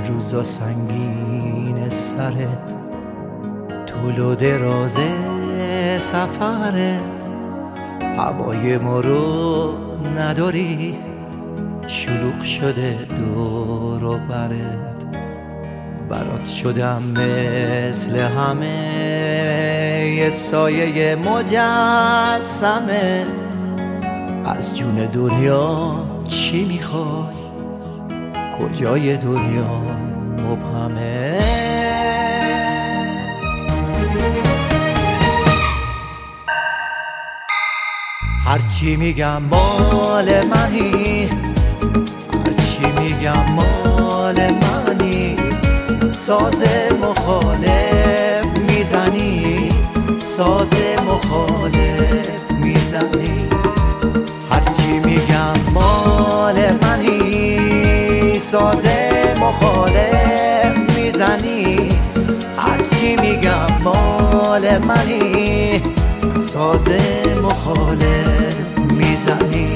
روزا سنگین سرت، طول و دراز سفرت، هوای ما رو نداری، شلوغ شده دور و برت. برات شدم مثل همه، یه سایه مجسمه. از جون دنیا چی میخوای؟ کجای دنیا مبهمه. هرچی میگم مال منی، هرچی میگم مال منی، ساز مخالف میزنی، ساز مخالف میزنی. هرچی میگم مال منی، ساز مخالف میزنی. هرچی میگم مال منی، ساز مخالف میزنی.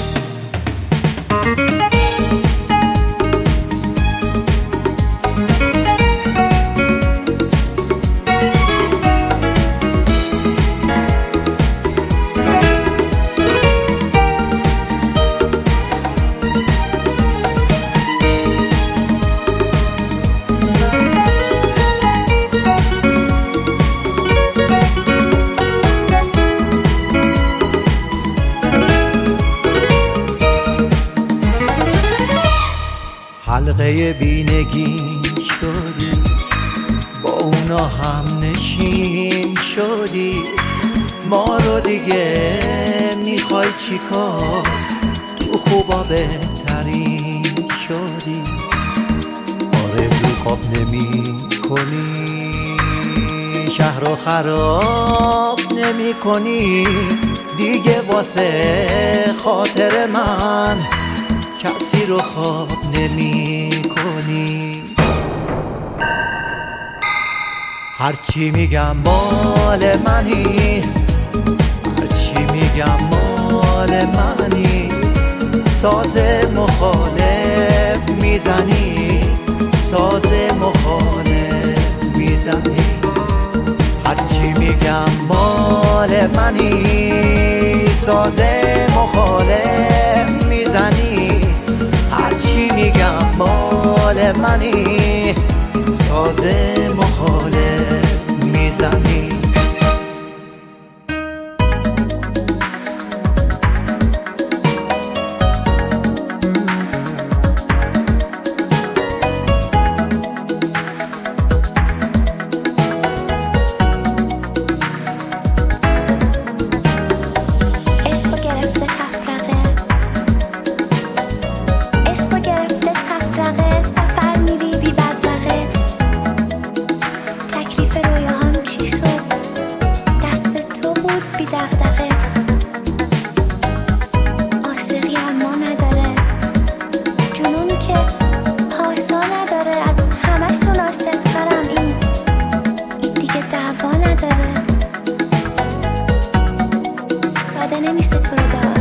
حلقه بینگین شدی، با اونا هم نشین شدی. ما رو دیگه میخوای چیکار؟ تو خوبا بهترین شدی. آرزو خواب نمی کنی، شهر رو خراب نمی کنی دیگه. واسه خاطر من کسی رو خواب نمی کنی. هرچی میگم مال منی، هرچی میگم مال منی، ساز مخالف میزنی، ساز مخالف میزنی. هرچی میگم مال منی، ساز مخالف میزنی. هرچی میگم مال منی، ساز مخالف میزنی. عاشقی اما نداره جنون که پاشا نداره. از همشون عاشق ترم، این دیگه دعوا نداره. ساده نمیشه تو رو دار